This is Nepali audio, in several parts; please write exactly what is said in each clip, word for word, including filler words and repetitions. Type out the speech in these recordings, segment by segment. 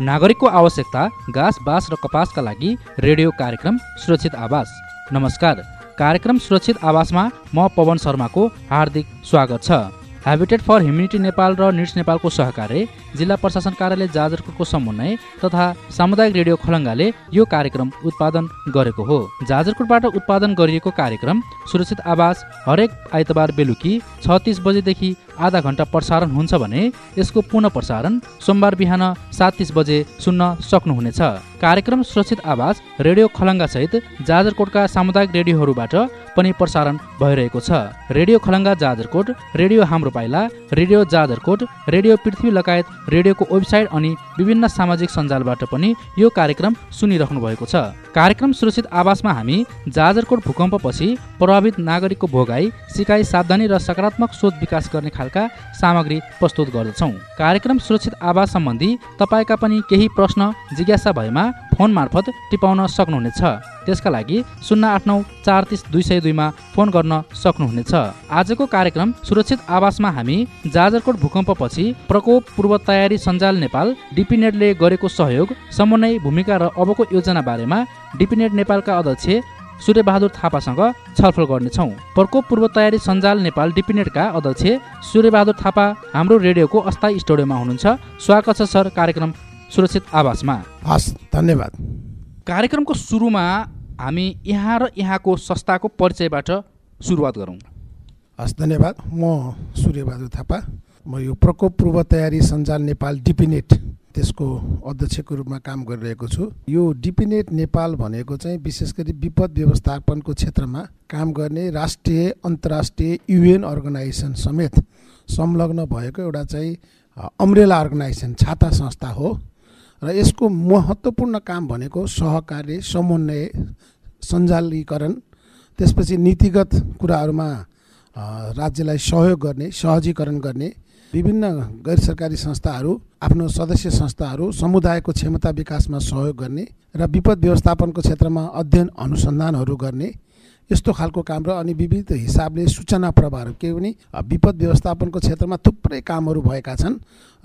नागरिकको आवश्यकता घाँस बाँस र कपासका लागि रेडियो कार्यक्रम सुरक्षित आवास। नमस्कार, कार्यक्रम सुरक्षित आवासमा म पवन शर्माको हार्दिक स्वागत छ। ह्याबिटेट फर ह्युमेनिटी नेपाल र निड्स नेपालको सहकार्य, जिल्ला प्रशासन कार्यालय जाजरकोटको समन्वय तथा सामुदायिक रेडियो खलङ्गाले यो कार्यक्रम उत्पादन गरेको हो। जाजरकोटबाट उत्पादन गरिएको कार्यक्रम सुरक्षित आवास हरेक आइतबार बेलुकी छ तीस बजेदेखि आधा घण्टा प्रसारण हुन्छ भने यसको पुनः प्रसारण सोमबार बिहान सात तीस बजे सुन्न सक्नुहुनेछ। कार्यक्रम सुरक्षित आवास रेडियो खलङ्गा सहित जाजरकोटका सामुदायिक रेडियोहरूबाट पनि प्रसारण भइरहेको छ। रेडियो खलङ्गा जाजरकोट, रेडियो हाम्रो पाइला, रेडियो जाजरकोट, रेडियो पृथ्वी लगायत रेडियोको वेबसाइट अनि विभिन्न सामाजिक सञ्जालबाट पनि यो कार्यक्रम सुनिराख्नु भएको छ। कार्यक्रम सुरक्षित आवासमा हामी जाजरकोट भूकम्पपछि प्रभावित नागरिकको भोगाई, सिकाइ, सावधानी र सकारात्मक सोच विकास गर्ने खालका सामग्री प्रस्तुत गर्दछौँ। कार्यक्रम सुरक्षित आवास सम्बन्धी तपाईँका पनि केही प्रश्न जिज्ञासा भएमा फोन मार्फत टिपाउन सक्नुहुनेछ। त्यसका लागि शून्य आठ नौ चार तिस दुई सय दुईमा फोन गर्न सक्नुहुनेछ। आजको कार्यक्रम सुरक्षित आवासमा हामी जाजरकोट भूकम्पपछि प्रकोप पूर्व तयारी सञ्जाल नेपाल डिपिनेटले गरेको सहयोग, समन्वय, भूमिका र अबको योजना बारेमा डिपिनेट नेपालका अध्यक्ष सूर्यबहादुर थापासँग छलफल गर्नेछौँ। प्रकोप पूर्व तयारी सञ्जाल नेपाल डिपिनेटका अध्यक्ष सूर्यबहादुर थापा हाम्रो रेडियोको अस्थायी स्टुडियोमा हुनुहुन्छ। स्वागत छ सर कार्यक्रम सुरक्षित आवासमा। हस्, धन्यवाद। कार्यक्रमको सुरुमा हामी यहाँ र यहाँको संस्थाको परिचयबाट सुरुवात गरौँ। हस्, धन्यवाद। म सूर्यबहादुर थापा, म यो प्रकोप पूर्व तयारी सञ्जाल नेपाल डिपिनेट त्यसको अध्यक्षको रूपमा काम गरिरहेको छु। यो डिपिनेट नेपाल भनेको चाहिँ विशेष गरी विपद व्यवस्थापनको क्षेत्रमा काम गर्ने राष्ट्रिय अन्तर्राष्ट्रिय युएन अर्गनाइजेसन समेत संलग्न भएको एउटा चाहिँ अम्ब्रेला अर्गनाइजेसन, छाता संस्था हो र यसको महत्त्वपूर्ण काम भनेको सहकार्य, समन्वय, सञ्जालीकरण, त्यसपछि नीतिगत कुराहरूमा राज्यलाई सहयोग गर्ने, सहजीकरण गर्ने, विभिन्न गैर सरकारी संस्थाहरू, आफ्नो सदस्य संस्थाहरू, समुदायको क्षमता विकासमा सहयोग गर्ने र विपद व्यवस्थापनको क्षेत्रमा अध्ययन अनुसन्धानहरू गर्ने, यस्तो खालको काम र अनि विविध हिसाबले सूचना प्रवाहहरू के पनि विपद व्यवस्थापनको क्षेत्रमा थुप्रै कामहरू भएका छन्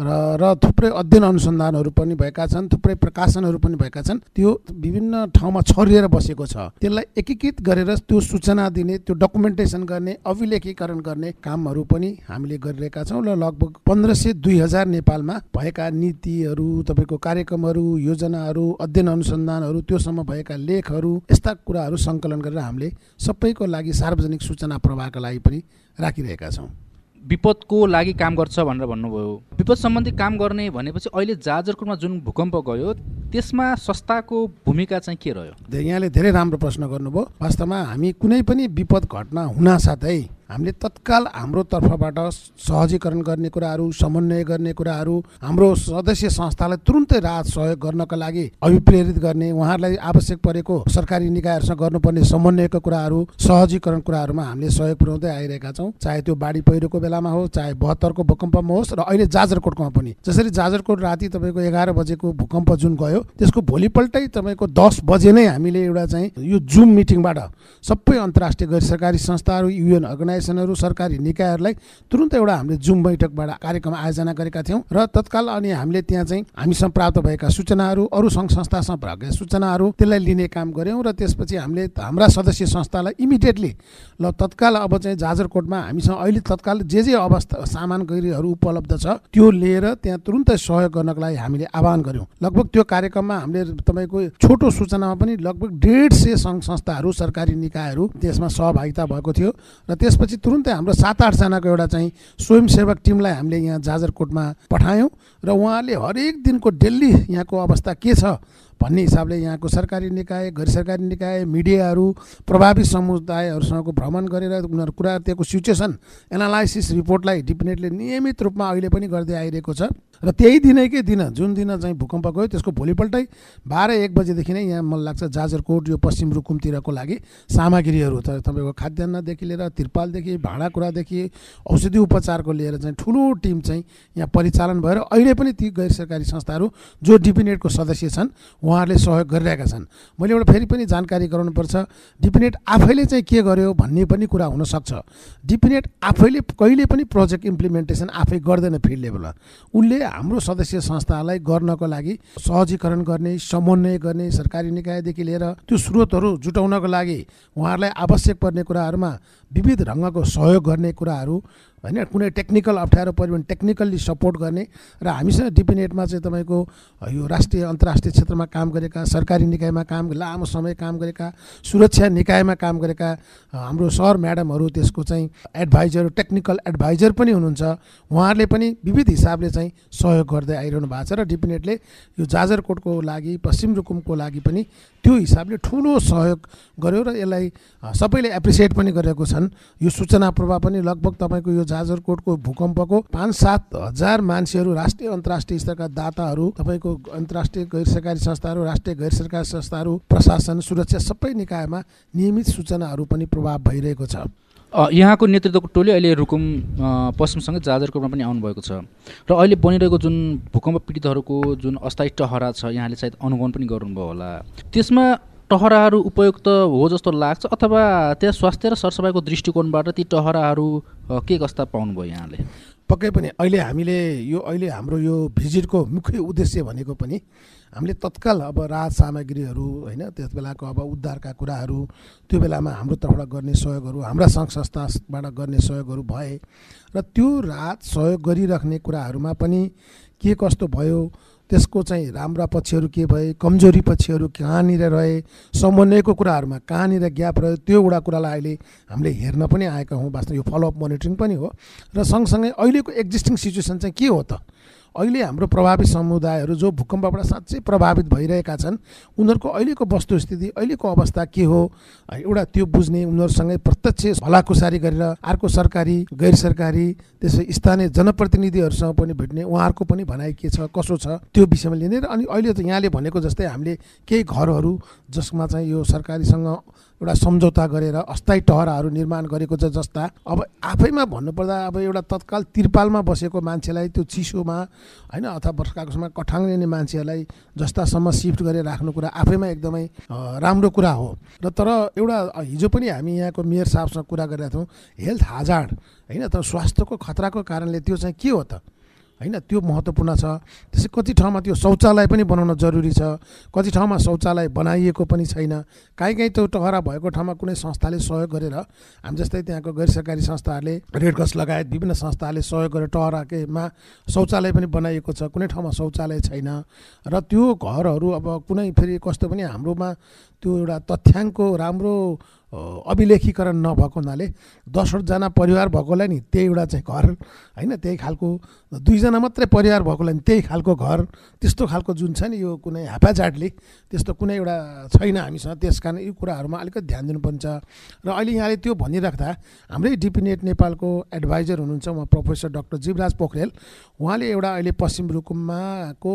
र र थुप्रै अध्ययन अनुसन्धानहरू पनि भएका छन्, थुप्रै प्रकाशनहरू पनि भएका छन्। त्यो विभिन्न ठाउँमा छरिएर बसेको छ। त्यसलाई एकीकृत गरेर त्यो सूचना दिने, त्यो डकुमेन्टेसन गर्ने, अभिलेखीकरण गर्ने कामहरू पनि हामीले गरिरहेका छौँ र लगभग पन्ध्र सय दुई हजार नेपालमा भएका नीतिहरू, तपाईँको कार्यक्रमहरू, योजनाहरू, अध्ययन अनुसन्धानहरू, त्योसम्म भएका लेखहरू, यस्ता कुराहरू सङ्कलन गरेर हामीले सबैको लागि सार्वजनिक सूचना प्रवाहका लागि पनि राखिरहेका छौँ। विपदको लागि काम गर्छ भनेर भन्नुभयो। विपद सम्बन्धी काम गर्ने भनेपछि अहिले जाजरकोटमा जुन भूकम्प गयो त्यसमा संस्थाको भूमिका चाहिँ के रह्यो? यहाँले धेरै राम्रो प्रश्न गर्नुभयो। वास्तवमा हामी कुनै पनि विपद घटना हुनासाथै हामीले तत्काल हाम्रो तर्फबाट सहजीकरण गर्ने कुराहरू, समन्वय गर्ने कुराहरू, हाम्रो सदस्य संस्थालाई तुरुन्तै राहत सहयोग गर्नका लागि अभिप्रेरित गर्ने, उहाँहरूलाई आवश्यक परेको सरकारी निकायहरूसँग गर्नुपर्ने समन्वयको कुराहरू, सहजीकरण कुराहरूमा हामीले सहयोग पुर्याउँदै आइरहेका छौँ। चाहे त्यो बाढी पहिरोको बेलामा हो, चाहे बहत्तरको भूकम्पमा होस् र अहिले जाजरकोटमा पनि। जसरी जाजरकोट राति तपाईँको एघार बजेको भूकम्प जुन गयो त्यसको भोलिपल्टै तपाईँको दस बजे नै हामीले एउटा चाहिँ यो जुम मिटिङबाट सबै अन्तर्राष्ट्रिय गैर सरकारी संस्थाहरू, युएन अर्गनाइजेसनहरू, सरकारी निकायहरूलाई तुरुन्तै एउटा हामीले जुम बैठकबाट कार्यक्रम आयोजना गरेका थियौँ र तत्काल अनि हामीले त्यहाँ चाहिँ हामीसँग प्राप्त भएका सूचनाहरू, अरू सङ्घ संस्थासँग भएका सूचनाहरू त्यसलाई लिने काम गऱ्यौँ र त्यसपछि हामीले हाम्रा सदस्य संस्थालाई इमिडिएटली ल तत्काल अब चाहिँ जाजरकोटमा हामीसँग अहिले तत्काल जे जे अवस्था सामग्रीहरू उपलब्ध छ त्यो लिएर त्यहाँ तुरुन्तै सहयोग गर्नको लागि हामीले आह्वान गऱ्यौँ। लगभग त्यो कार्यक्रममा हामीले तपाईँको छोटो सूचनामा पनि लगभग डेढ सय सङ्घ संस्थाहरू, सरकारी निकायहरू त्यसमा सहभागिता भएको थियो र त्यसपछि तुरुन्तै हाम्रो सात आठजनाको एउटा चाहिँ स्वयंसेवक टिमलाई हामीले यहाँ जाजरकोटमा पठायौँ र उहाँले हरेक दिनको डेली यहाँको अवस्था के छ भन्ने हिसाबले यहाँको सरकारी निकाय, गैर सरकारी निकाय, मिडियाहरू, प्रभावित समुदायहरूसँगको भ्रमण गरेर उनीहरू कुरा त्यहाँको सिचुएसन एनालाइसिस रिपोर्टलाई डिपिनेटले नियमित रूपमा अहिले पनि गर्दै आइरहेको छ र त्यही दिनैकै दिन जुन दिन चाहिँ भूकम्प गयो त्यसको भोलिपल्टै बाह्र एक बजेदेखि नै यहाँ मलाई लाग्छ जाजरकोट यो पश्चिम रुकुमतिरको लागि सामग्रीहरू त तपाईँको खाद्यान्नदेखि लिएर तिरपालदेखि भाँडाकुँडादेखि औषधि उपचारको लिएर चाहिँ ठुलो टिम चाहिँ यहाँ परिचालन भएर अहिले पनि ती गैर सरकारी संस्थाहरू जो डिपिनेटको सदस्य छन् उहाँहरूले सहयोग गरिरहेका छन्। मैले एउटा फेरि पनि जानकारी गराउनुपर्छ, डिपिनेट आफैले चाहिँ के गर्यो भन्ने पनि कुरा हुनसक्छ। डिपिनेट आफैले कहिले पनि प्रोजेक्ट इम्प्लिमेन्टेसन आफै गर्दैन फिल्ड लेभलमा। उनले हाम्रो सदस्य संस्थालाई गर्नको लागि सहजीकरण गर्ने, समन्वय गर्ने, सरकारी निकायदेखि लिएर त्यो स्रोतहरू जुटाउनको लागि उहाँहरूलाई आवश्यक पर्ने कुराहरूमा विविध ढङ्गको सहयोग गर्ने कुराहरू होइन, कुनै टेक्निकल अप्ठ्यारो पऱ्यो भने टेक्निकल्ली सपोर्ट गर्ने। र हामीसँग डिपिनेटमा चाहिँ तपाईँको यो राष्ट्रिय अन्तर्राष्ट्रिय क्षेत्रमा काम गरेका, सरकारी निकायमा काम लामो समय काम गरेका, सुरक्षा निकायमा काम गरेका हाम्रो सर म्याडमहरू, त्यसको चाहिँ एडभाइजर, टेक्निकल एडभाइजर पनि हुनुहुन्छ। उहाँहरूले पनि विविध हिसाबले चाहिँ सहयोग गर्दै आइरहनु भएको छ र डिपिनेटले यो जाजरकोटको लागि, पश्चिम रुकुमको लागि पनि त्यो हिसाबले ठुलो सहयोग गर्यो र यसलाई सबैले एप्रिसिएट पनि गरेको छन्। यो सूचना प्रवाह पनि लगभग तपाईँको यो जाजरकोटको भूकम्पको पाँच सात हजार मान्छेहरू, राष्ट्रिय अन्तर्राष्ट्रिय स्तरका दाताहरू, तपाईँको अन्तर्राष्ट्रिय गैर सरकारी संस्थाहरू, राष्ट्रिय गैर सरकारी संस्थाहरू, प्रशासन, सुरक्षा सबै निकायमा नियमित सूचनाहरू पनि प्रभाव भइरहेको छ। यहाँको नेतृत्वको टोली अहिले रुकुम पश्चिमसँगै जाजरकोटमा पनि आउनुभएको छ र अहिले बनिरहेको जुन भूकम्प पीडितहरूको जुन अस्थायी टहरा छ, यहाँले सायद अनुगमन पनि गर्नुभयो होला, त्यसमा टहराहरू उपयुक्त हो जस्तो लाग्छ अथवा त्यहाँ स्वास्थ्य र सरसफाइको दृष्टिकोणबाट ती टहराहरू के कस्ता पाउनुभयो यहाँले? पक्कै पनि अहिले हामीले यो अहिले हाम्रो यो भिजिटको मुख्य उद्देश्य भनेको पनि हामीले तत्काल अब राहत सामग्रीहरू होइन, त्यस बेलाको अब उद्धारका कुराहरू, त्यो बेलामा हाम्रो तर्फबाट गर्ने सहयोगहरू, हाम्रा सङ्घ संस्थाबाट गर्ने सहयोगहरू भए र त्यो राहत सहयोग गरिराख्ने कुराहरूमा पनि के कस्तो भयो, त्यसको चाहिँ राम्रा पक्षहरू के भए, कमजोरी पक्षहरू कहाँनिर रहे, समन्वयको कुराहरूमा कहाँनिर ग्याप रह्यो, त्यो एउटा कुरालाई अहिले हामीले हेर्न पनि आएका हौँ। वास्तव यो फलोअप मोनिटरिङ पनि हो र सँगसँगै अहिलेको एक्जिस्टिङ सिचुएसन चाहिँ के हो त, अहिले हाम्रो प्रभावित समुदायहरू जो भूकम्पबाट साँच्चै प्रभावित भइरहेका छन्, उनीहरूको अहिलेको वस्तुस्थिति, अहिलेको अवस्था के हो, एउटा त्यो बुझ्ने, उनीहरूसँगै प्रत्यक्ष भलाकुसारी गरेर अर्को सरकारी, गैर सरकारी, त्यसै स्थानीय जनप्रतिनिधिहरूसँग पनि भेट्ने, उहाँहरूको पनि भनाइ के छ, कसो छ, त्यो विषयमा लिने। र अनि अहिले त यहाँले भनेको जस्तै हामीले केही घरहरू जसमा चाहिँ यो सरकारीसँग एउटा सम्झौता गरेर अस्थायी टहराहरू निर्माण गरेको छ, जस्ता अब आफैमा भन्नुपर्दा अब एउटा तत्काल तिरपालमा बसेको मान्छेलाई त्यो चिसोमा होइन अथवा वर्षाको समय कठाङ्ग्रिने मान्छेहरूलाई जस्तासम्म सिफ्ट गरेर राख्नु कुरा आफैमा एकदमै राम्रो कुरा हो। र तर एउटा हिजो पनि हामी यहाँको मेयर साहबसँग कुरा गरिरहेका थियौँ, हेल्थ हाजार्ड होइन, तर स्वास्थ्यको खतराको कारणले त्यो चाहिँ के हो त होइन, त्यो महत्त्वपूर्ण छ। त्यसै कति ठाउँमा त्यो शौचालय पनि बनाउन जरुरी छ, कति ठाउँमा शौचालय बनाइएको पनि छैन। काहीँ काहीँ त्यो टहरा भएको ठाउँमा कुनै संस्थाले सहयोग गरेर, हामी जस्तै त्यहाँको गैर सरकारी संस्थाहरूले, रेडक्रस लगायत विभिन्न संस्थाहरूले सहयोग गरेर टहरामा शौचालय पनि बनाइएको छ, कुनै ठाउँमा शौचालय छैन। र त्यो घरहरू अब कुनै फेरि कस्तो पनि हाम्रोमा त्यो एउटा तथ्याङ्कको राम्रो अभिलेखीकरण नभएको हुनाले दसवटाजना परिवार भएकोलाई नि त्यही एउटा चाहिँ घर होइन, त्यही खालको दुईजना मात्रै परिवार भएकोलाई नि त्यही खालको घर, त्यस्तो खालको जुन छ नि यो कुनै हापाजाटले त्यस्तो कुनै एउटा छैन हामीसँग। त्यस कारण यो कुराहरूमा अलिकति ध्यान दिनुपर्छ। र अहिले यहाँले त्यो भनिराख्दा हाम्रै डिपिनेट नेपालको एडभाइजर हुनुहुन्छ उहाँ प्रोफेसर डाक्टर जीवराज पोखरेल, उहाँले एउटा अहिले पश्चिम रुकुममाको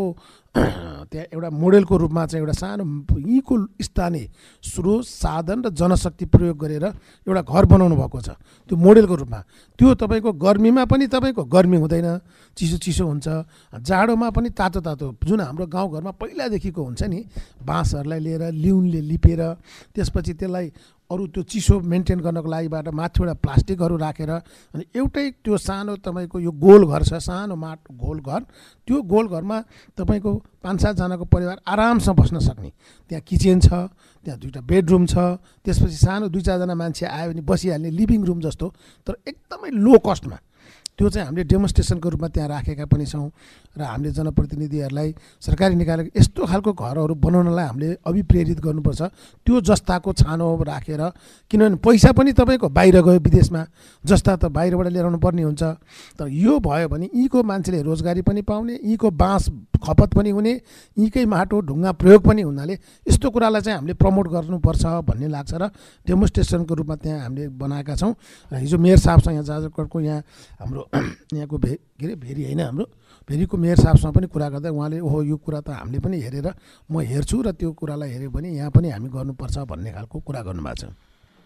त्यहाँ एउटा मोडेलको रूपमा चाहिँ एउटा सानो यहीँको स्थानीय स्रोत, साधन र जनशक्ति प्रयोग गरेर एउटा घर बनाउनु भएको छ। त्यो मोडेलको रूपमा त्यो तपाईँको गर्मीमा पनि तपाईँको गर्मी हुँदैन, चिसो चिसो हुन्छ, जाडोमा पनि तातो तातो, जुन हाम्रो गाउँघरमा पहिलादेखिको हुन्छ नि, बाँसहरूलाई लिएर लिउनले लिपेर त्यसपछि त्यसलाई अरू त्यो चिसो मेन्टेन गर्नको लागिबाट माथिबाट प्लास्टिकहरू राखेर अनि एउटै त्यो सानो तपाईँको यो गोल घर छ, सानो माटो गोल घर, त्यो गोल घरमा तपाईँको पाँच सातजनाको परिवार आरामसँग बस्न सक्ने, त्यहाँ किचन छ, त्यहाँ दुईवटा बेडरुम छ, त्यसपछि सानो दुई चारजना मान्छे आयो भने बसिहाल्ने लिभिङ रुम जस्तो, तर एकदमै लो कस्टमा त्यो चाहिँ हामीले डेमोन्स्ट्रेसनको रूपमा त्यहाँ राखेका पनि छौँ। र हामीले जनप्रतिनिधिहरूलाई, सरकारी निकायलाई यस्तो खालको घरहरू बनाउनलाई हामीले अभिप्रेरित गर्नुपर्छ, त्यो जस्ताको छानो राखेर। किनभने पैसा पनि तपाईँको बाहिर गयो विदेशमा, जस्ता त बाहिरबाट ल्याउनु पर्ने हुन्छ। तर यो भयो भने यहीँको मान्छेले रोजगारी पनि पाउने, यहीँको बाँस खपत पनि हुने, यहीँकै माटो ढुङ्गा प्रयोग पनि हुनाले यस्तो कुरालाई चाहिँ हामीले प्रमोट गर्नुपर्छ भन्ने लाग्छ र डेमोन्स्ट्रेसनको रूपमा त्यहाँ हामीले बनाएका छौँ। र हिजो मेयर साहबसँग यहाँ जाजरकोटको यहाँ हाम्रो यहाँको भे के अरे भेरी होइन, हाम्रो भेरीको मेयर साहबसँग पनि कुरा गर्दा उहाँले ओहो यो कुरा त हामीले पनि हेरेर म हेर्छु र त्यो कुरालाई हेऱ्यो भने यहाँ पनि हामी गर्नुपर्छ भन्ने खालको कुरा गर्नुभएको छ।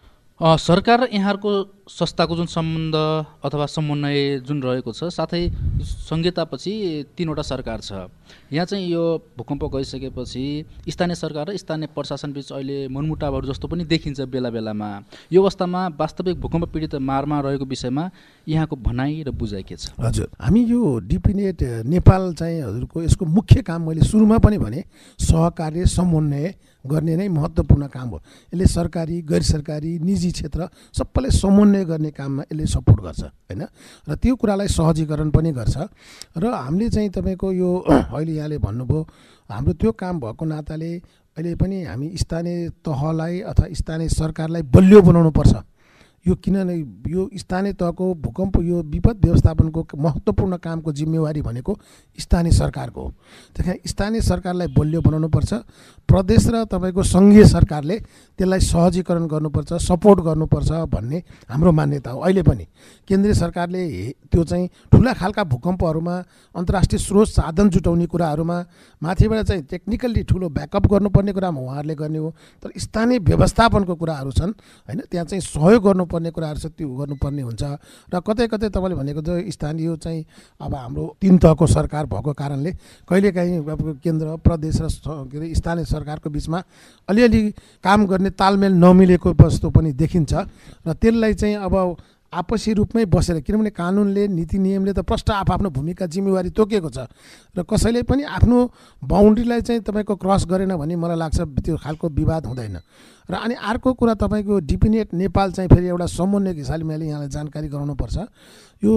सरकार र यहाँहरूको संस्थाको जुन सम्बन्ध अथवा समन्वय जुन रहेको छ, साथै संहितापछि तीनवटा सरकार छ। यहाँ चाहिँ यो भूकम्प गइसकेपछि स्थानीय सरकार र स्थानीय प्रशासन बीच अहिले मनमुटावहरू जस्तो पनि देखिन्छ बेला बेलामा। यो अवस्थामा वास्तविक भूकम्प पीडित मारमा रहेको विषयमा यहाँको भनाइ र बुझाइ के छ? हजुर, हामी यो डिपिनेट नेपाल चाहिँ हजुरको यसको मुख्य काम मैले सुरुमा पनि भने सहकार्य समन्वय गर्ने नै महत्त्वपूर्ण काम हो। यसले सरकारी गैर सरकारी निजी क्षेत्र सबैलाई समन्वय गर्ने काममा यसले सपोर्ट गर्छ हैन, र त्यो कुरालाई सहजीकरण पनि गर्छ। र हामीले चाहिँ तपाईँको यो अहिले यहाँले भन्नुभयो हाम्रो त्यो काम भएको नाताले अहिले पनि हामी स्थानीय तहलाई अथवा स्थानीय सरकारलाई बलियो बनाउनु पर्छ। यो किनभने यो स्थानीय तहको भूकम्प यो विपद व्यवस्थापनको महत्त्वपूर्ण कामको जिम्मेवारी भनेको स्थानीय सरकारको हो। त्यही स्थानीय सरकारलाई बलियो बनाउनुपर्छ। प्रदेश र तपाईँको सङ्घीय सरकारले त्यसलाई सहजीकरण गर्नुपर्छ, सपोर्ट गर्नुपर्छ भन्ने हाम्रो मान्यता हो। अहिले पनि केन्द्रीय सरकारले त्यो चाहिँ ठुला खालका भूकम्पहरूमा अन्तर्राष्ट्रिय स्रोत साधन जुटाउने कुराहरूमा माथिबाट चाहिँ टेक्निकल्ली ठुलो ब्याकअप गर्नुपर्ने कुरामा उहाँहरूले गर्ने हो। तर स्थानीय व्यवस्थापनको कुराहरू छन् होइन, त्यहाँ चाहिँ सहयोग गर्नुपर्ने कुराहरू छ, त्यो गर्नुपर्ने हुन्छ। र कतै कतै तपाईँले भनेको जो स्थानीय चाहिँ अब हाम्रो तिन तहको सरकार भएको कारणले कहिलेकाहीँ अब केन्द्र प्रदेश र के अरे स्थानीय सरकारको बिचमा अलिअलि काम गर्ने तालमेल नमिलेको जस्तो पनि देखिन्छ। र त्यसलाई चाहिँ अब आपसी रूपमै बसेर, किनभने कानुनले नीति नियमले त प्रष्ट आफ्नो भूमिका जिम्मेवारी तोकेको छ र कसैले पनि आफ्नो बााउन्ड्रीलाई चाहिँ तपाईँको क्रस गरेन भने मलाई लाग्छ त्यो खालको विवाद हुँदैन। र अनि अर्को कुरा तपाईँको डिपिनेट नेपाल चाहिँ फेरि एउटा समन्वयको हिसाबले मैले यहाँलाई जानकारी गराउनुपर्छ। यो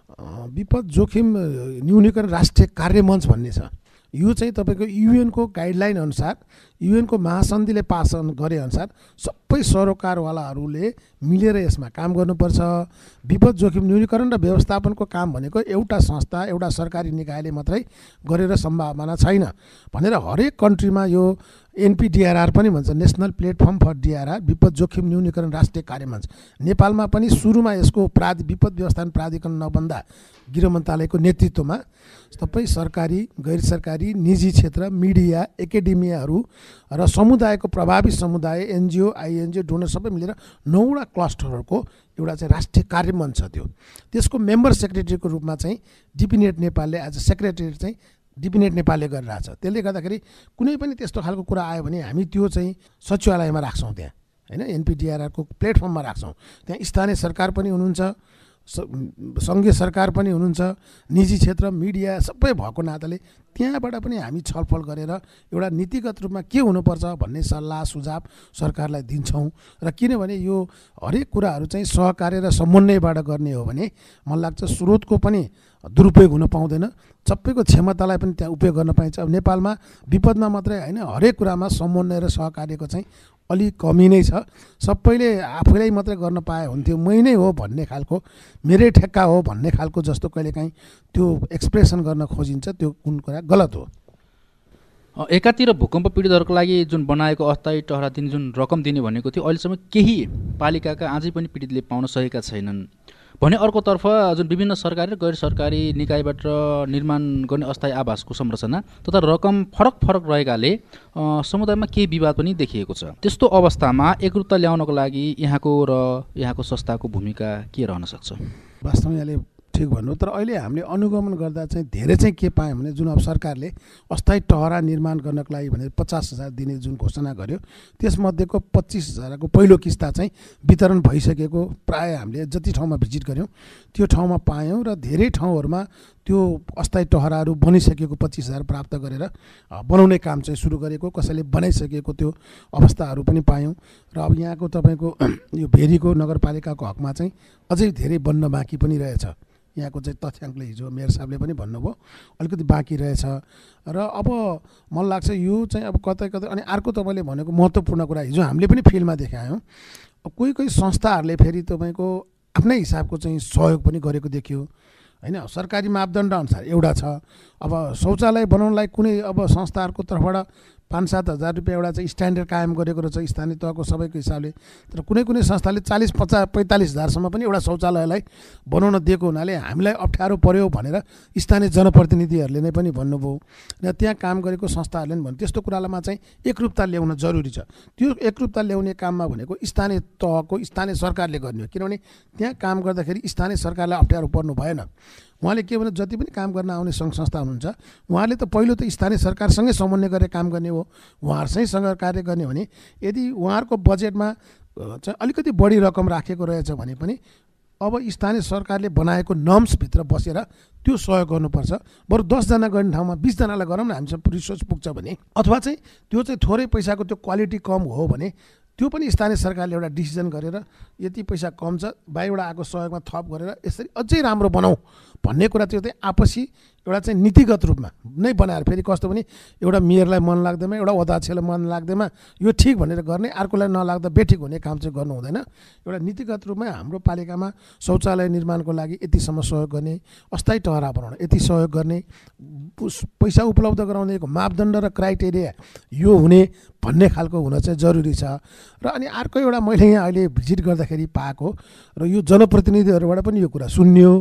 विपद जोखिम न्यूनीकरण राष्ट्रिय कार्यमञ्च भन्ने छ। यो चाहिँ तपाईँको युएनको गाइडलाइन अनुसार, युएनको महासन्धिले पास गरे अनुसार सबै सरोकारवालाहरूले मिलेर यसमा काम गर्नुपर्छ। विपद जोखिम न्यूनीकरण र व्यवस्थापनको काम भनेको एउटा संस्था एउटा सरकारी निकायले मात्रै गरेर सम्भावना छैन भनेर हरेक कन्ट्रीमा यो एनपिडिआरआर पनि भन्छ, नेसनल प्लेटफर्म फर डिआरआर, विपद जोखिम न्यूनीकरण राष्ट्रिय कार्यमञ्च। नेपालमा पनि सुरुमा यसको प्राधि विपद व्यवस्थापन प्राधिकरण नबन्दा गृह मन्त्रालयको नेतृत्वमा सबै सरकारी गैर सरकारी निजी क्षेत्र मिडिया एकाडेमियाहरू र समुदायको प्रभावित समुदाय एनजिओ आइएनजिओ डोनर सबै मिलेर नौवटा क्लस्टरहरूको एउटा चाहिँ राष्ट्रिय कार्यमञ्च छ। त्यो त्यसको मेम्बर सेक्रेटरीको रूपमा चाहिँ डिपिनेट नेपालले एज अ सेक्रेटरी चाहिँ डिपिनेट नेपालले गरिरहेछ। त्यसले गर्दाखेरि कुनै पनि त्यस्तो खालको कुरा आयो भने हामी त्यो चाहिँ सचिवालयमा राख्छौँ, त्यहाँ होइन एनपिडिआरआरको प्लेटफर्ममा राख्छौँ। त्यहाँ स्थानीय सरकार पनि हुनुहुन्छ, सङ्घीय सरकार पनि हुनुहुन्छ, निजी क्षेत्र मिडिया सबै भएको नाताले त्यहाँबाट पनि हामी छलफल गरेर एउटा नीतिगत रूपमा के हुनुपर्छ भन्ने सल्लाह सुझाव सरकारलाई दिन्छौँ। र किनभने यो हरेक कुराहरू चाहिँ सहकार्य र समन्वयबाट गर्ने हो भने मलाई लाग्छ स्रोतको पनि दुरुपयोग हुन पाउँदैन, सबैको क्षमतालाई पनि त्यहाँ उपयोग गर्न पाइन्छ। अब नेपालमा विपदमा मात्रै होइन हरेक कुरामा समन्वय र सहकार्यको चाहिँ अलिक कमी नै छ। सबैले आफैलाई मात्रै गर्न पाए हुन्थ्यो, मै नै हो भन्ने खालको, मेरै ठेक्का हो भन्ने खालको जस्तो कहिलेकाहीँ त्यो एक्सप्रेसन गर्न खोजिन्छ, त्यो कुन कुरा गलत हो। एकातिर भूकम्प पीडितहरूको लागि जुन बनाएको अस्थायी टहरा दिने जुन रकम दिने भनेको थियो, अहिलेसम्म केही पालिकाका अझै पनि पीडितले पाउन सकेका छैनन् भने अर्कोतर्फ जुन विभिन्न सरकारी र गैर सरकारी निकायबाट निर्माण गर्ने अस्थायी आवासको संरचना तथा रकम फरक फरक रहेकाले समुदायमा केही विवाद पनि देखिएको छ। त्यस्तो अवस्थामा एकरूपता ल्याउनको लागि यहाँको र यहाँको संस्थाको भूमिका के रहन सक्छ? वास्तवमा यहाँले ठिक भन्नु, तर अहिले हामीले अनुगमन गर्दा चाहिँ धेरै चाहिँ के पायौँ भने जुन अब सरकारले अस्थायी टहरा निर्माण गर्नको लागि भनेर पचास हजार दिने जुन घोषणा गर्यो त्यसमध्येको पच्चिस हजारको पहिलो किस्ता चाहिँ वितरण भइसकेको प्रायः हामीले जति ठाउँमा भिजिट गऱ्यौँ त्यो ठाउँमा पायौँ। र धेरै ठाउँहरूमा त्यो अस्थायी टहराहरू बनिसकेको पच्चिस हजार प्राप्त गरेर बनाउने काम चाहिँ सुरु गरेको, कसैले बनाइसकेको त्यो अवस्थाहरू पनि पायौँ। र अब यहाँको तपाईँको यो भेरीको नगरपालिकाको हकमा चाहिँ अझै धेरै बन्न बाँकी पनि रहेछ। यहाँको चाहिँ तथ्याङ्कले हिजो मेयर साहबले पनि भन्नुभयो अलिकति बाँकी रहेछ। र अब मलाई लाग्छ यो चाहिँ अब कतै कतै अनि अर्को तपाईँले भनेको महत्त्वपूर्ण कुरा हिजो हामीले पनि फिल्डमा देखायौँ, कोही कोही संस्थाहरूले फेरि तपाईँको आफ्नै हिसाबको चाहिँ सहयोग पनि गरेको देखियो होइन। सरकारी मापदण्ड अनुसार एउटा छ, अब शौचालय बनाउनलाई कुनै अब संस्थाहरूको तर्फबाट पाँच सात हजार रुपियाँ एउटा चाहिँ स्ट्यान्डर्ड कायम गरेको रहेछ स्थानीय तहको सबैको हिसाबले। तर कुनै कुनै संस्थाले चालिस पचास पैँतालिस हजारसम्म पनि एउटा शौचालयलाई बनाउन दिएको हुनाले हामीलाई अप्ठ्यारो पर्यो भनेर स्थानीय जनप्रतिनिधिहरूले नै पनि भन्नुभयो। र त्यहाँ काम गरेको संस्थाहरूले पनि भन्नु त्यस्तो कुरामा चाहिँ एकरूपता ल्याउन जरुरी छ। त्यो एकरूपता ल्याउने काममा भनेको स्थानीय तहको स्थानीय सरकारले गर्ने हो, किनभने त्यहाँ काम गर्दाखेरि स्थानीय सरकारलाई अप्ठ्यारो पर्नु भएन। उहाँले के भने जति पनि काम गर्न आउने सङ्घ संस्था हुनुहुन्छ उहाँले त पहिलो त स्थानीय सरकारसँगै समन्वय गरेर काम गर्ने हो, उहाँहरूसँगै कार्य गर्ने भने यदि उहाँहरूको बजेटमा चाहिँ अलिकति बढी रकम राखेको रहेछ भने पनि अब स्थानीय सरकारले बनाएको नर्म्सभित्र बसेर त्यो सहयोग गर्नुपर्छ। बरु दसजना गर्ने ठाउँमा बिसजनालाई गरौँ न, हामीसँग रिसोर्स पुग्छ भने, अथवा चाहिँ त्यो चाहिँ थोरै पैसाको त्यो क्वालिटी कम हो भने त्यो पनि स्थानीय सरकारले एउटा डिसिजन गरेर यति पैसा कम छ, बाहिरबाट आएको सहयोगमा थप गरेर यसरी अझै राम्रो बनाऊ भन्ने कुरा त्यो चाहिँ आपसी एउटा चाहिँ नीतिगत रूपमा नै बनाएर, फेरि कस्तो भने एउटा मेयरलाई मन लाग्दैमा, एउटा अध्यक्षलाई मन लाग्दैमा यो ठिक भनेर गर्ने, अर्कोलाई नलाग्दा बेठिक हुने काम चाहिँ गर्नु हुँदैन। एउटा नीतिगत रूपमा हाम्रो पालिकामा शौचालय निर्माणको लागि यतिसम्म सहयोग गर्ने, अस्थायी टहरा बनाउन यति सहयोग गर्ने, पैसा उपलब्ध गराउनेको मापदण्ड र क्राइटेरिया यो हुने भन्ने खालको हुन चाहिँ जरुरी छ। र अनि अर्को एउटा मैले यहाँ अहिले भिजिट गर्दाखेरि पाएको र यो जनप्रतिनिधिहरूबाट पनि यो कुरा सुन्यो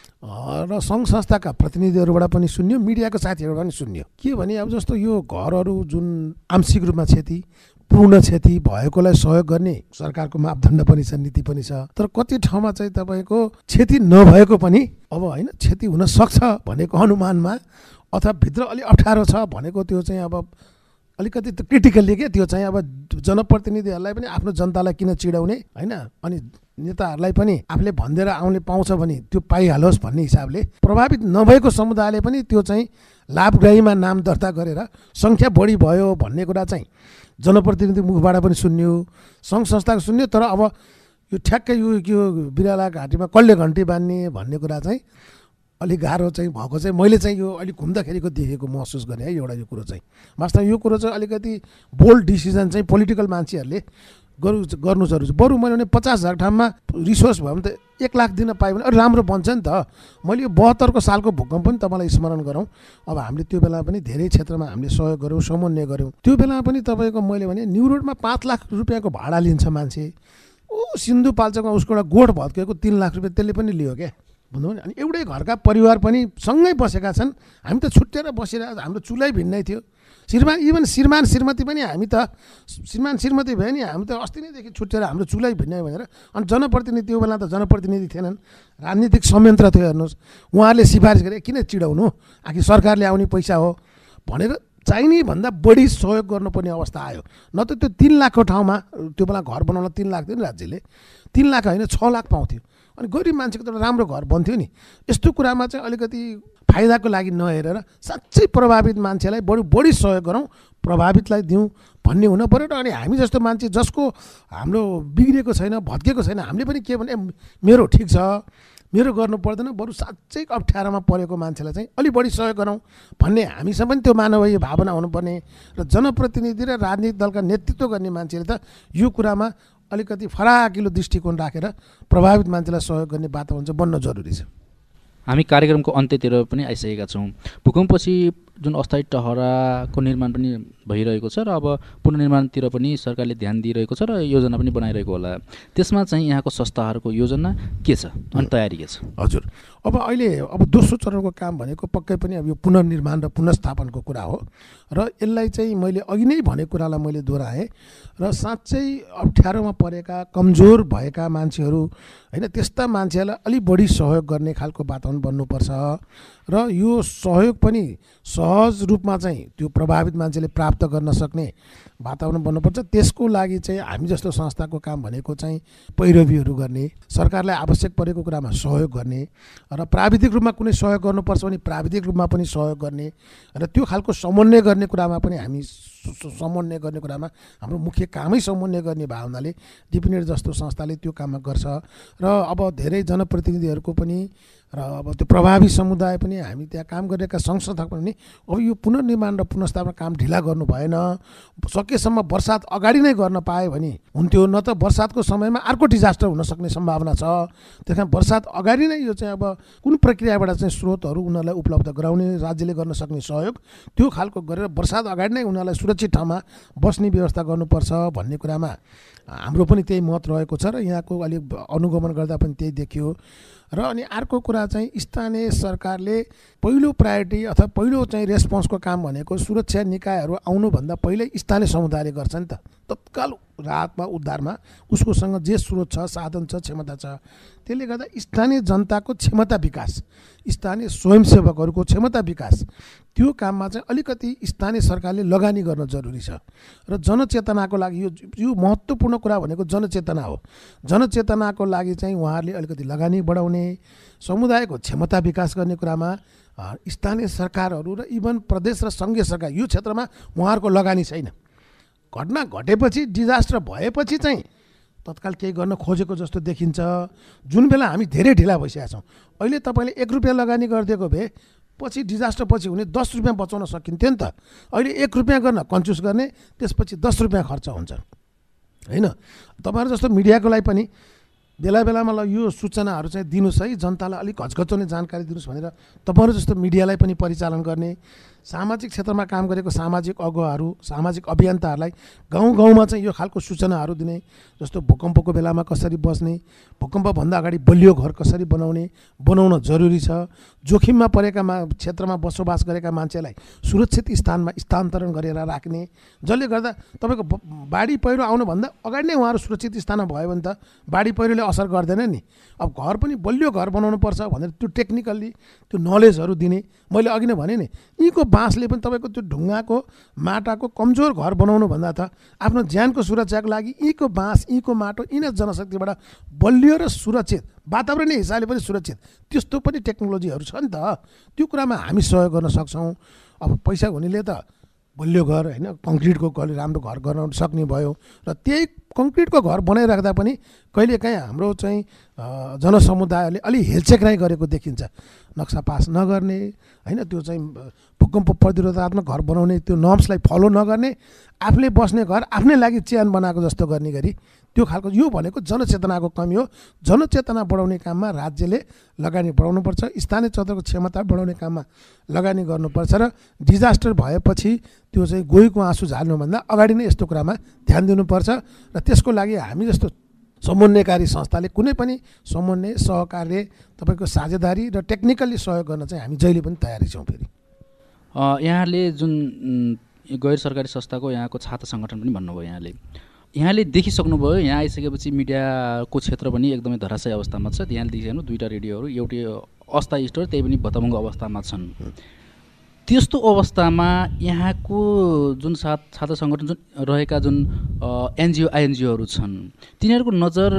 र सङ्घ संस्थाका प्रतिनिधिहरूबाट पनि सुन्यो, मिडियाको साथीहरूबाट पनि सुन्यो के भने अब जस्तो यो घरहरू जुन आंशिक रूपमा क्षति पूर्ण क्षति भएकोलाई सहयोग गर्ने सरकारको मापदण्ड पनि छ, नीति पनि छ। तर कति ठाउँमा चाहिँ तपाईँको क्षति नभएको पनि अब होइन क्षति हुन सक्छ भनेको अनुमानमा अथवा भित्र अलि अप्ठ्यारो छ भनेको त्यो चाहिँ अब अलिकति त क्रिटिकल्ली के त्यो चाहिँ अब जनप्रतिनिधिहरूलाई पनि आफ्नो जनतालाई किन चिडाउने होइन, अनि नेताहरूलाई पनि आफूले भनिदिएर आउने पाउँछ भने त्यो पाइहालोस् भन्ने हिसाबले प्रभावित नभएको समुदायले पनि त्यो चाहिँ लाभग्राहीमा नाम दर्ता गरेर सङ्ख्या बढी भयो भन्ने कुरा चाहिँ जनप्रतिनिधि मुखबाट पनि सुन्यो, सङ्घ संस्थाको सुन्यो। तर अब यो ठ्याक्कै यो यो बिराला घाँटीमा कसले घन्टी बान्ने भन्ने कुरा चाहिँ अलिक गाह्रो चाहिँ भएको चाहिँ मैले चाहिँ यो अलिक घुम्दाखेरिको देखेको महसुस गरेँ है। एउटा यो कुरो चाहिँ वास्तवमा यो कुरो चाहिँ अलिकति बोल्ड डिसिजन चाहिँ पोलिटिकल मान्छेहरूले गर्नु गर्नु जरुरी छ। बरु मैले भने पचास हजार ठाउँमा रिसोर्स भयो भने त एक लाख दिन पायो भने अलिक राम्रो बन्छ नि त। मैले यो बहत्तरको सालको भूकम्प पनि तपाईँलाई स्मरण गरौँ। अब हामीले त्यो बेला पनि धेरै क्षेत्रमा हामीले सहयोग गऱ्यौँ, समन्वय गऱ्यौँ। त्यो बेला पनि तपाईँको मैले भने न्यु रोडमा पाँच लाख रुपियाँको भाडा लिन्छ मान्छे, ऊ सिन्धुपाल्चोकमा उसको एउटा गोठ भत्केको तिन लाख रुपियाँ त्यसले पनि लियो क्या भन्नु भने। अनि एउटै घरका परिवार पनि सँगै बसेका छन्, हामी त छुट्टिएर बसिरहेको, हाम्रो चुलै भिन्नै थियो। श्रीमान इभन श्रीमान श्रीमती पनि हामी त श्रीमान श्रीमती भयो नि, हामी त अस्ति नैदेखि छुट्टिएर हाम्रो चुलै भिन्नै भनेर। अनि जनप्रतिनिधि त्यो बेला त जनप्रतिनिधि थिएनन्, राजनीतिक संयन्त्र थियो। हेर्नुहोस् उहाँहरूले सिफारिस गरे किन चिडाउनु, आखिर सरकारले आउने पैसा हो भनेर चाहिने भन्दा बढी सहयोग गर्नुपर्ने अवस्था आयो। न त त्यो तिन लाखको ठाउँमा त्यो बेला घर बनाउन तिन लाख थियो नि राज्यले, तिन लाख होइन छ लाख पाउँथ्यो। अनि गरिब मान्छेको त राम्रो घर बन्थ्यो नि। यस्तो कुरामा चाहिँ अलिकति फाइदाको लागि नहेरेर साँच्चै प्रभावित मान्छेलाई बढी बढी सहयोग गरौँ, प्रभावितलाई दिउँ भन्ने हुन पऱ्यो। र अनि हामी जस्तो मान्छे जसको हाम्रो बिग्रेको छैन, भत्केको छैन, हामीले पनि के भने मेरो ठिक छ, मेरो गर्नु पर्दैन, बरु साँच्चै अप्ठ्यारोमा परेको मान्छेलाई चाहिँ अलिक बढी सहयोग गरौँ भन्ने हामीसँग पनि त्यो मानवीय भावना हुनुपर्ने। र जनप्रतिनिधि र राजनीतिक दलका नेतृत्व गर्ने मान्छेले त यो कुरामा अलिकति फराकिलो दृष्टिकोण राखेर प्रभावित मान्छेलाई सहयोग गर्ने वातावरण चाहिँ बन्न जरुरी छ। हामी कार्यक्रमको अन्त्यतिर पनि आइसकेका छौँ। भूकम्पपछि जुन अस्थायी टहराको निर्माण पनि भइरहेको छ र अब पुनर्निर्माणतिर पनि सरकारले ध्यान दिइरहेको छ र योजना पनि बनाइरहेको होला। त्यसमा चाहिँ यहाँको संस्थाहरूको योजना के छ अनि तयारी के छ? हजुर, अब अहिले अब दोस्रो चरणको काम भनेको पक्कै पनि अब यो पुनर्निर्माण र पुनर्स्थापनको कुरा हो। र यसलाई चाहिँ मैले अघि नै भनेको कुरालाई मैले दोहोऱ्याएँ। र साँच्चै अप्ठ्यारोमा परेका कमजोर भएका मान्छेहरू होइन, त्यस्ता मान्छेहरूलाई अलिक बढी सहयोग गर्ने खालको वातावरण बन्नुपर्छ। र यो सहयोग पनि सहज रूपमा चाहिँ त्यो प्रभावित मान्छेले प्राप्त गर्न सक्ने वातावरण बन्नुपर्छ। त्यसको लागि चाहिँ हामी जस्तो संस्थाको काम भनेको चाहिँ पैरवीहरू गर्ने, सरकारलाई आवश्यक परेको कुरामा सहयोग गर्ने, र प्राविधिक रूपमा कुनै सहयोग गर्नुपर्छ भने प्राविधिक रूपमा पनि सहयोग गर्ने, र त्यो खालको समन्वय गर्ने कुरामा पनि हामी समन्वय गर्ने कुरामा हाम्रो मुख्य कामै समन्वय गर्ने भावनाले डिपिनेट जस्तो संस्थाले त्यो काममा गर्छ। र अब धेरै जनप्रतिनिधिहरूको पनि र अब त्यो प्रभावी समुदाय पनि हामी त्यहाँ काम गरेका सङ्घ संस्था पनि अब यो पुनर्निर्माण र पुनर्स्थापना काम ढिला गर्नु भएन, सकेसम्म वर्षात अगाडि नै गर्न पाए भने हुन्थ्यो। न त वर्षातको समयमा अर्को डिजास्टर हुन सक्ने सम्भावना छ। त्यस कारण वर्षात अगाडि नै यो चाहिँ अब कुन प्रक्रियाबाट चाहिँ स्रोतहरू उनीहरूलाई उपलब्ध गराउने, राज्यले गर्न सक्ने सहयोग त्यो खालको गरेर वर्षात अगाडि नै उनीहरूलाई सुरक्षित ठाउँमा बस्ने व्यवस्था गर्नुपर्छ भन्ने कुरामा हाम्रो पनि त्यही मत रहेको छ। र यहाँको अलिक अनुगमन गर्दा पनि त्यही देखियो। र अनि अर्को कुरा चाहिँ स्थानीय सरकारले पहिलो प्रायोरिटी अथवा पहिलो चाहिँ रेस्पोन्सको काम भनेको सुरक्षा निकायहरू आउनुभन्दा पहिल्यै स्थानीय समुदायले गर्छ नि त। तत्काल राहतमा उद्धारमा उसकोसँग जे स्रोत छ, साधन छ, क्षमता छ, त्यसले गर्दा स्थानीय जनताको क्षमता विकास, स्थानीय स्वयंसेवकहरूको क्षमता विकास, त्यो काममा चाहिँ अलिकति स्थानीय सरकारले लगानी गर्न जरुरी छ। र जनचेतनाको लागि यो यो महत्त्वपूर्ण कुरा भनेको जनचेतना हो। जनचेतनाको लागि चाहिँ उहाँहरूले अलिकति लगानी बढाउने, समुदायको क्षमता विकास गर्ने कुरामा स्थानीय सरकारहरू र इभन प्रदेश र सङ्घीय सरकार यो क्षेत्रमा उहाँहरूको लगानी छैन। घटना घटेपछि, डिजास्टर भएपछि चाहिँ तत्काल केही गर्न खोजेको जस्तो देखिन्छ, जुन बेला हामी धेरै ढिला भइसकेका छौँ। अहिले तपाईँले एक रुपियाँ लगानी गरिदिएको भए पछि डिजास्टर पछि हुने दस रुपियाँ बचाउन सकिन्थ्यो नि त। अहिले एक रुपियाँ गर्न कन्जुस गर्ने, त्यसपछि दस रुपियाँ खर्च हुन्छ होइन। तपाईँहरू जस्तो मिडियाको लागि पनि बेला बेलामा ल यो सूचनाहरू चाहिँ दिनुहोस् है, जनतालाई अलिक घचघचाउने जानकारी दिनुहोस् भनेर तपाईँहरू जस्तो मिडियालाई पनि परिचालन गर्ने, सामाजिक क्षेत्रमा काम गरेको सामाजिक अगुवाहरू, सामाजिक अभियन्ताहरूलाई गाउँ गाउँमा चाहिँ यो खालको सूचनाहरू दिने, जस्तो भूकम्पको बेलामा कसरी बस्ने, भूकम्पभन्दा अगाडि बलियो घर कसरी बनाउने बनाउन जरुरी छ। जोखिममा परेका मा क्षेत्रमा बसोबास गरेका मान्छेलाई सुरक्षित स्थानमा स्थानान्तरण गरेर राख्ने, जसले गर्दा तपाईँको बाढी पहिरो आउनुभन्दा अगाडि नै उहाँहरू सुरक्षित स्थानमा भयो भने त बाढी पहिरोले असर गर्दैन नि। अब घर पनि बलियो घर बनाउनुपर्छ भनेर त्यो टेक्निकल्ली त्यो नलेजहरू दिने। मैले अघि नै भने नि, यीको बाँसले पनि तपाईँको त्यो ढुङ्गाको माटाको कमजोर घर बनाउनु भन्दा त आफ्नो ज्यानको सुरक्षाको लागि यीको बाँस, यीको माटो, यिनै जनशक्तिबाट बलियो र सुरक्षित वातावरणीय हिसाबले पनि सुरक्षित त्यस्तो पनि टेक्नोलोजीहरू छ नि त। त्यो कुरामा हामी सहयोग गर्न सक्छौँ। अब पैसा हुनेले त बलियो घर होइन, कङ्क्रिटको घर, राम्रो घर बनाउन सक्ने भयो। र त्यही कङ्क्रिटको घर बनाइराख्दा पनि कहिलेकाहीँ हाम्रो चाहिँ जनसमुदायले अलि हेलचेक्राइ गरेको देखिन्छ। नक्सा पास नगर्ने होइन, त्यो चाहिँ भूकम्प प्रतिरोधात्मक घर बनाउने त्यो नर्म्सलाई फलो नगर्ने, आफूले बस्ने घर आफ्नै लागि च्यान बनाएको जस्तो गर्ने गरी त्यो खालको, यो भनेको जनचेतनाको कमी हो। जनचेतना बढाउने काममा राज्यले लगानी बढाउनुपर्छ, स्थानीय क्षेत्रको क्षमता बढाउने काममा लगानी गर्नुपर्छ र डिजास्टर भएपछि त्यो चाहिँ गोहीको आँसु झाल्नुभन्दा अगाडि नै यस्तो कुरामा ध्यान दिनुपर्छ। र त्यसको लागि हामी जस्तो समन्वयकारी संस्थाले कुनै पनि समन्वय, सहकार्य, तपाईँको साझेदारी र टेक्निकल्ली सहयोग गर्न चाहिँ हामी जहिले पनि तयारी छौँ। फेरि यहाँले जुन गैर सरकारी संस्थाको यहाँको छात्र सङ्गठन पनि भन्नुभयो, यहाँले यहाँले देखिसक्नुभयो, यहाँ आइसकेपछि मिडियाको क्षेत्र पनि एकदमै धराशयी अवस्थामा छ। यहाँले देखिसक्नु दुईवटा रेडियोहरू, एउटै अस्थायी स्टोर, त्यही पनि भत्ताभङ्ग अवस्थामा छन्। त्यस्तो अवस्थामा यहाँको जुन साथ छात्र सङ्गठन जुन रहेका जुन एनजिओ आइएनजिओहरू छन्, तिनीहरूको नजर,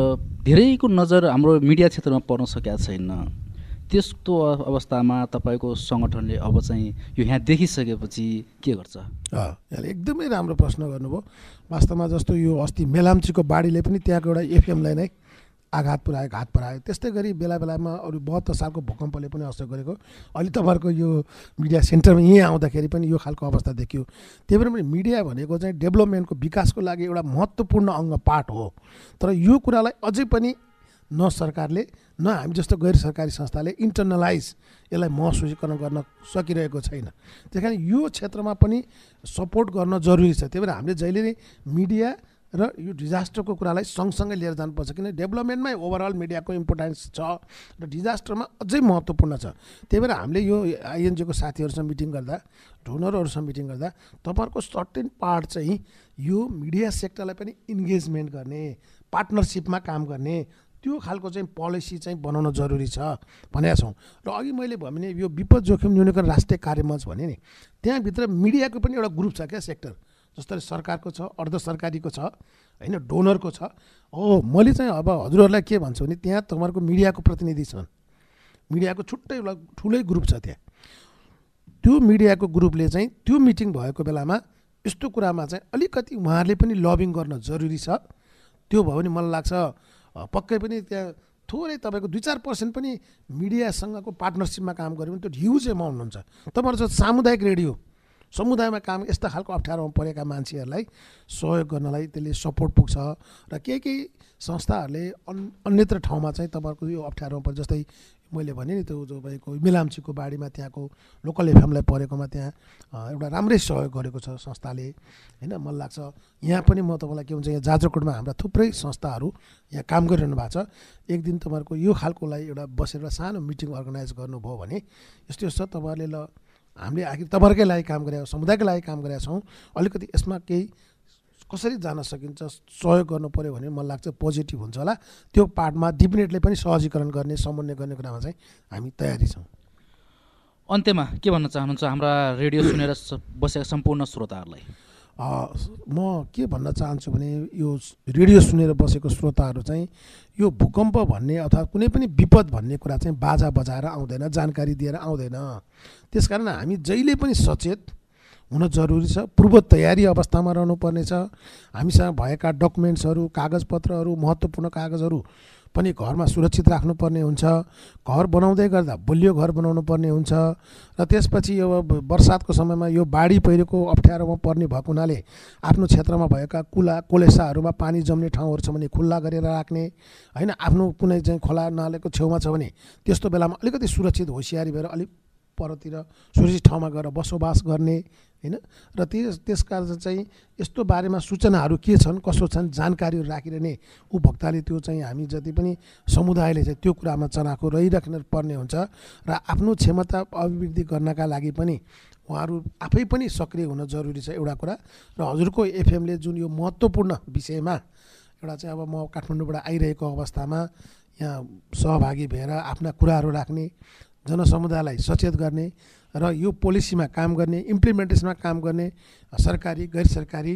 धेरैको नजर हाम्रो मिडिया क्षेत्रमा पर्न सकेका छैन। त्यस्तो अवस्थामा तपाईँको सङ्गठनले अब चाहिँ यो यहाँ देखिसकेपछि के गर्छ? यहाँले एकदमै राम्रो प्रश्न गर्नुभयो। वास्तवमा जस्तो यो अस्ति मेलाम्चीको बाढीले पनि त्यहाँको एउटा एफएमलाई नै आघात पुऱ्यायो, घात पुऱ्यायो। त्यस्तै गरी बेला बेलामा अरू बहत्तर सालको भूकम्पले पनि असर गरेको। अहिले तपाईँहरूको यो मिडिया सेन्टरमा यहीँ आउँदाखेरि पनि यो खालको अवस्था देखियो। त्यही भएर पनि मिडिया भनेको चाहिँ डेभलपमेन्टको विकासको लागि एउटा महत्त्वपूर्ण अङ्ग पार्ट हो। तर यो कुरालाई अझै पनि न सरकारले न हामी जस्तो गैर सरकारी संस्थाले इन्टरनलाइज यसलाई महसुसीकरण गर्न सकिरहेको छैन। त्यही कारण यो क्षेत्रमा पनि सपोर्ट गर्न जरुरी छ। त्यही भएर हामीले जहिले नै मिडिया र यो डिजास्टरको कुरालाई सँगसँगै लिएर जानुपर्छ, किन डेभलपमेन्टमै ओभरअल मिडियाको इम्पोर्टेन्स छ र डिजास्टरमा अझै महत्त्वपूर्ण छ। त्यही भएर हामीले यो आइएनजिओको साथीहरूसँग मिटिङ गर्दा, डोनरहरूसँग मिटिङ गर्दा तपाईँहरूको सर्टेन पार्ट चाहिँ यो मिडिया सेक्टरलाई पनि इन्गेजमेन्ट गर्ने, पार्टनरसिपमा काम गर्ने, त्यो खालको चाहिँ पोलिसी चाहिँ बनाउन जरुरी छ भनेका छौँ। र अघि मैले भने यो विपद जोखिम न्यूनीकरण राष्ट्रिय कार्यमञ्च भने नि, त्यहाँभित्र मिडियाको पनि एउटा ग्रुप छ क्या, सेक्टर जस्तै सरकारको छ, अर्ध सरकारीको छ होइन, डोनरको छ। हो मैले चाहिँ अब हजुरहरूलाई के भन्छु भने त्यहाँ तपाईँहरूको मिडियाको प्रतिनिधि छन्, मिडियाको छुट्टै एउटा ठुलै ग्रुप छ त्यहाँ। त्यो मिडियाको ग्रुपले चाहिँ त्यो मिटिङ भएको बेलामा यस्तो कुरामा चाहिँ अलिकति उहाँहरूले पनि लबिङ गर्न जरुरी छ। त्यो भयो भने मलाई लाग्छ पक्कै पनि त्यहाँ थोरै तपाईँको दुई चार पर्सेन्ट पनि मिडियासँगको पार्टनरसिपमा काम गऱ्यो भने त्यो ह्युज एमाउन्ट हुन्छ। तपाईँहरू जो सामुदायिक रेडियो, समुदायमा काम यस्ता खालको अप्ठ्यारोमा परेका मान्छेहरूलाई सहयोग गर्नलाई त्यसले सपोर्ट पुग्छ। र केही केही संस्थाहरूले अन् अन्यत्र ठाउँमा चाहिँ तपाईँहरूको यो अप्ठ्यारोमा पर्छ, जस्तै मैले भने नि त्यो जो भएको मेलाम्चीको बाढीमा त्यहाँको लोकल एफएमलाई परेकोमा त्यहाँ एउटा राम्रै सहयोग गरेको छ संस्थाले होइन। मलाई लाग्छ यहाँ पनि म तपाईँलाई के भन्छ, यहाँ जाजरकोटमा हाम्रा थुप्रै संस्थाहरू यहाँ काम गरिरहनु भएको छ। एक दिन तपाईँहरूको यो खालकोलाई एउटा बसेर सानो मिटिङ अर्गनाइज गर्नुभयो भने यस्तो यस्तो तपाईँहरूले ल हामीले आखिर तपाईँहरूकै लागि काम गरेका, समुदायकै लागि काम गरेका छौँ, अलिकति यसमा केही कसरी जान सकिन्छ, सहयोग गर्नु पर्यो भने मलाई लाग्छ पोजिटिभ हुन्छ होला। त्यो पार्टमा डेफिनेटली पनि सहजीकरण गर्ने, समन्वय गर्ने कुरामा चाहिँ हामी तयारी छौँ। अन्त्यमा के भन्न चाहनुहुन्छ हाम्रा रेडियो सुनेर बसेका सम्पूर्ण श्रोताहरूलाई? म के भन्न चाहन्छु भने यो रेडियो सुनेर बसेको श्रोताहरू चाहिँ यो भूकम्प भन्ने अथवा कुनै पनि विपद भन्ने कुरा चाहिँ बाजा बजाएर आउँदैन, जानकारी दिएर आउँदैन। त्यसकारण हामी जहिले पनि सचेत हुन जरुरी छ, पूर्व तयारी अवस्थामा रहनुपर्ने छ। हामीसँग भएका डकुमेन्ट्सहरू, कागजपत्रहरू, महत्त्वपूर्ण कागजहरू पनि घरमा सुरक्षित राख्नुपर्ने हुन्छ। घर बनाउँदै गर्दा बलियो घर बनाउनु पर्ने हुन्छ। र त्यसपछि यो बर्सातको समयमा यो बाढी पहिरोको अप्ठ्यारोमा पर्ने भएको हुनाले आफ्नो क्षेत्रमा भएका कुला कोलेसाहरूमा पानी जम्ने ठाउँहरू छ भने खुल्ला गरेर राख्ने होइन। आफ्नो कुनै चाहिँ खोला नालेको छेउमा छ भने त्यस्तो बेलामा अलिकति सुरक्षित होसियारी भएर अलिक परतिर सुरक्षित ठाउँमा गएर बसोबास गर्ने होइन। र त्यस त्यस कारण चाहिँ यस्तो बारेमा सूचनाहरू के छन्, कसो छन्, जानकारीहरू राखेर नै उपभोक्ताले त्यो चाहिँ हामी जति पनि समुदायले चाहिँ त्यो कुरामा चनाखो रहिराख्नु पर्ने हुन्छ। र आफ्नो क्षमता अभिवृद्धि गर्नका लागि पनि उहाँहरू आफै पनि सक्रिय हुन जरुरी छ एउटा कुरा। र हजुरको एफएमले जुन यो महत्त्वपूर्ण विषयमा एउटा चाहिँ अब म काठमाडौँबाट आइरहेको अवस्थामा यहाँ सहभागी भएर आफ्ना कुराहरू राख्ने, जनसमुदायलाई सचेत गर्ने र यो पोलिसीमा काम गर्ने, इम्प्लिमेन्टेसनमा काम गर्ने सरकारी गैर सरकारी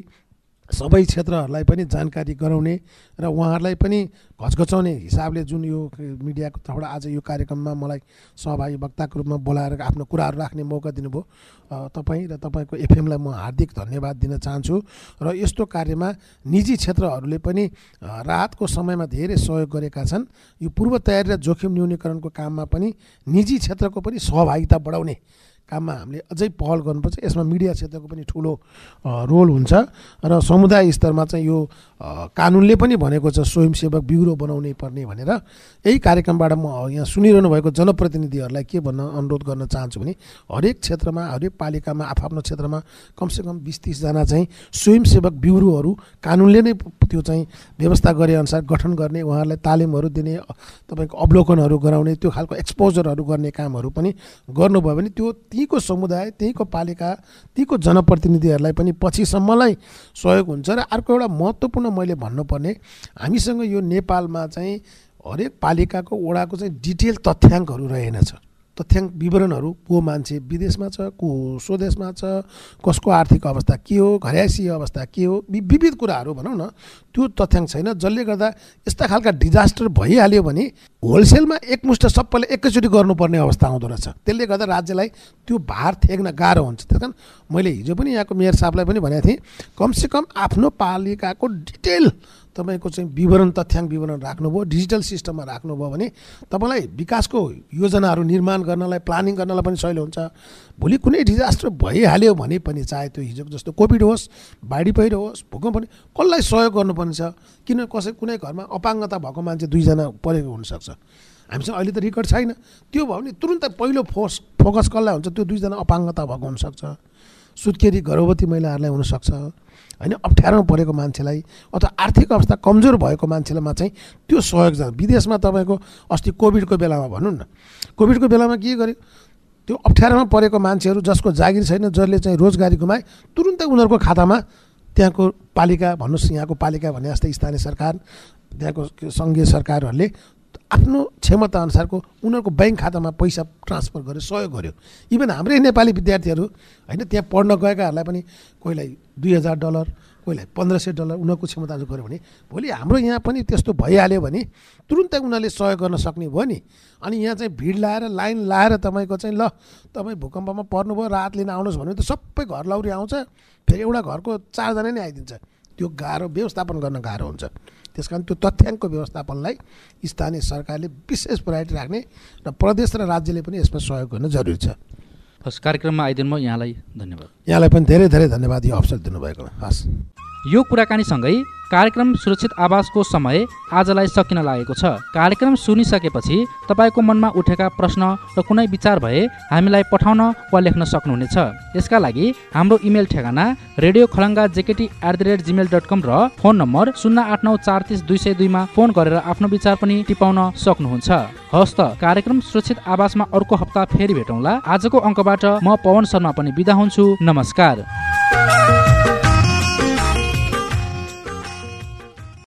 सबै क्षेत्रहरूलाई पनि जानकारी गराउने र उहाँहरूलाई पनि घचघचाउने हिसाबले जुन यो मिडियाको तर्फबाट आज यो कार्यक्रममा मलाई सहभागी वक्ताको रूपमा बोलाएर आफ्नो कुराहरू राख्ने मौका दिनुभयो। तपाईँ र तपाईँको एफएमलाई म हार्दिक धन्यवाद दिन चाहन्छु। र यस्तो कार्यमा निजी क्षेत्रहरूले पनि राहतको समयमा धेरै सहयोग गरेका छन्। यो पूर्व तयारी र जोखिम न्यूनीकरणको काममा पनि निजी क्षेत्रको पनि सहभागिता बढाउने काममा हामीले अझै पहल गर्नुपर्छ। यसमा मिडिया क्षेत्रको पनि ठुलो रोल हुन्छ। र समुदाय स्तरमा चाहिँ यो कानुनले पनि भनेको छ स्वयंसेवक ब्युरो बनाउनै पर्ने भनेर। यही कार्यक्रमबाट म यहाँ सुनिरहनु भएको जनप्रतिनिधिहरूलाई के भन्न अनुरोध गर्न चाहन्छु भने हरेक क्षेत्रमा, हरेक पालिकामा आफ्नो क्षेत्रमा कमसेकम बिस तिसजना चाहिँ स्वयंसेवक ब्युरोहरू कानुनले नै त्यो चाहिँ व्यवस्था गरे अनुसार गठन गर्ने, उहाँहरूलाई तालिमहरू दिने, तपाईँको अवलोकनहरू गराउने, त्यो खालको एक्सपोजरहरू गर्ने कामहरू पनि गर्नुभयो भने त्यो त्यहीँको समुदाय, त्यहीँको पालिका, त्यहीँको जनप्रतिनिधिहरूलाई पनि पछिसम्मलाई सहयोग हुन्छ। र अर्को एउटा महत्त्वपूर्ण मैले भन्नुपर्ने, हामीसँग यो नेपालमा चाहिँ हरेक पालिकाको वडाको चाहिँ डिटेल तथ्याङ्कहरू रहेनछ। तथ्याङ्क विवरणहरू को मान्छे विदेशमा छ, को स्वदेशमा छ, कसको आर्थिक अवस्था के हो, घरयासी अवस्था के हो, विविध कुराहरू भनौँ न, त्यो तथ्याङ्क छैन। जसले गर्दा यस्ता खालका डिजास्टर भइहाल्यो भने होलसेलमा एकमुष्ट सबैले एकैचोटि गर्नुपर्ने अवस्था आउँदो रहेछ। त्यसले गर्दा राज्यलाई त्यो भार थेग्न गाह्रो हुन्छ। त्यस कारण मैले हिजो पनि यहाँको मेयर साहबलाई पनि भनेको थिएँ, कमसेकम आफ्नो पालिकाको डिटेल तपाईँको चाहिँ विवरण, तथ्याङ्क विवरण राख्नुभयो, डिजिटल सिस्टममा राख्नुभयो भने तपाईँलाई विकासको योजनाहरू निर्माण गर्नलाई, प्लानिङ गर्नलाई पनि सजिलो हुन्छ। भोलि कुनै डिजास्टर भइहाल्यो भने पनि, चाहे त्यो हिजोको जस्तो कोभिड होस्, बाढी पहिरो होस्, भूकम्प पनि, कसलाई सहयोग गर्नुपर्ने छ। किन कसै कुनै घरमा अपाङ्गता भएको मान्छे दुईजना परेको हुनसक्छ, हामीसँग अहिले त रेकर्ड छैन। त्यो भयो भने तुरुन्तै पहिलो फोर्स फोकस कसलाई हुन्छ, त्यो दुईजना अपाङ्गता भएको हुनसक्छ, सुत्केरी गर्भवती महिलाहरूलाई हुनसक्छ होइन, अप्ठ्यारोमा परेको मान्छेलाई अथवा आर्थिक अवस्था कमजोर भएको मान्छेलाईमा चाहिँ त्यो सहयोग जान्छ। विदेशमा तपाईँको अस्ति कोभिडको बेलामा भनौँ न, कोभिडको बेलामा के गर्यो, त्यो अप्ठ्यारोमा परेको मान्छेहरू जसको जागिर छैन, जसले चाहिँ रोजगारी गुमाए, तुरुन्तै उनीहरूको खातामा त्यहाँको पालिका भन्नुहोस्, यहाँको पालिका भने जस्तै स्थानीय सरकार, त्यहाँको सङ्घीय सरकारहरूले आफ्नो क्षमता अनुसारको उनीहरूको ब्याङ्क खातामा पैसा ट्रान्सफर गरेर सहयोग गर्यो। इभन हाम्रै नेपाली विद्यार्थीहरू होइन, त्यहाँ पढ्न गएकाहरूलाई पनि कोहीलाई दुई हजार डलर, कोहीलाई पन्ध्र सय डलर उनीहरूको क्षमता गऱ्यो भने भोलि हाम्रो यहाँ पनि त्यस्तो भइहाल्यो भने तुरुन्तै उनीहरूले सहयोग गर्न सक्ने भयो नि। अनि यहाँ चाहिँ भिड लाएर लाइन लाएर तपाईँको चाहिँ ल तपाईँ भूकम्पमा पर्नुभयो राहत लिन आउनुहोस् भने त सबै घर लौरी आउँछ, फेरि एउटा घरको चारजना नै आइदिन्छ। त्यो गाह्रो व्यवस्थापन गर्न गाह्रो हुन्छ। त्यस कारण त्यो तथ्याङ्कको व्यवस्थापनलाई स्थानीय सरकारले विशेष प्रायोरिटी राख्ने र प्रदेश र राज्यले पनि यसमा सहयोग गर्न जरुरी छ। हस्, कार्यक्रममा आइदिनु म यहाँलाई धन्यवाद। यहाँलाई पनि धेरै धेरै धन्यवाद यो अवसर दिनुभएकोमा। हस्, यो कुराकानीसँगै कार्यक्रम सुरक्षित आवासको समय आजलाई सकिन लागेको छ। कार्यक्रम सुनिसकेपछि तपाईँको मनमा उठेका प्रश्न र कुनै विचार भए हामीलाई पठाउन वा लेख्न सक्नुहुनेछ। यसका लागि हाम्रो इमेल ठेगाना radio Khalanga JKT at the rate gmail dot com र फोन नम्बर शून्य आठ नौ चार तिस दुई सय दुईमा फोन गरेर आफ्नो विचार पनि टिपाउन सक्नुहुन्छ। हस् त, कार्यक्रम सुरक्षित आवासमा अर्को हप्ता फेरि भेटौँला। आजको अङ्कबाट म पवन शर्मा पनि बिदा हुन्छु। नमस्कार।